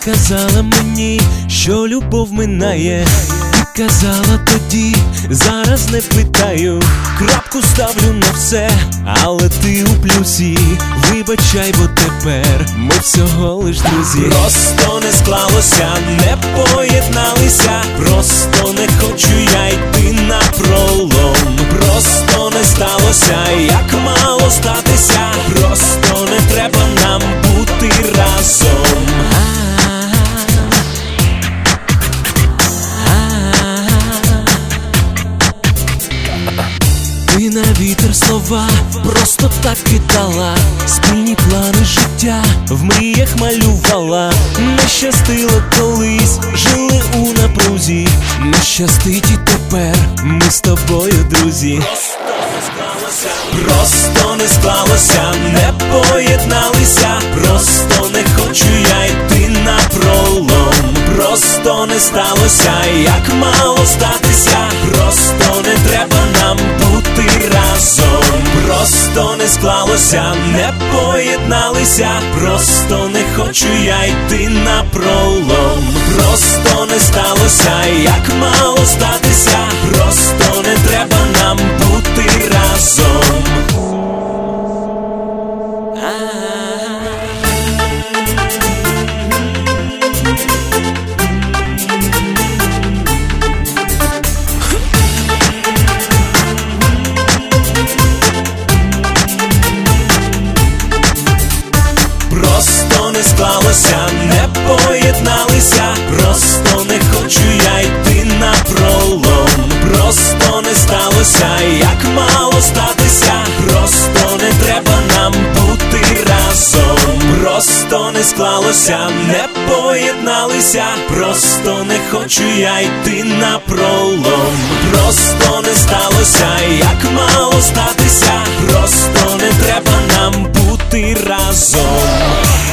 казала мені, що любов минає. Ти казала тоді, зараз не питаю. Крапку ставлю на все, але ти у плюсі. Вибачай, бо тепер ми всього лиш друзі. Просто не склалося, не поєдналися. Просто не хочу я йти напролом. Просто не сталося, як мало статися. Просто не треба нам бути разом. Ти на вітер слова просто так кидала. Спільні плани життя в мріях малювала. Не щастило колись, жили у напрузі. Не щастить і тепер, ми з тобою друзі. Просто не склалося, не поєдналися. Просто не хочу я йти напролом. Просто не сталося, як мало статися. Просто не треба нам бути разом. Просто не склалося, не поєдналися. Просто не хочу я йти напролом. Просто не сталося, як мало статися. Просто не треба нам бути разом. Просто не склалося, не поєдналися. Просто не хочу я йти напролом. Просто не сталося, як мало статися. Просто не треба нам бути разом. Просто не склалося, не поєдналися. Просто не хочу я йти напролом. Просто не сталося, як мало статися. Просто не треба нам бути разом.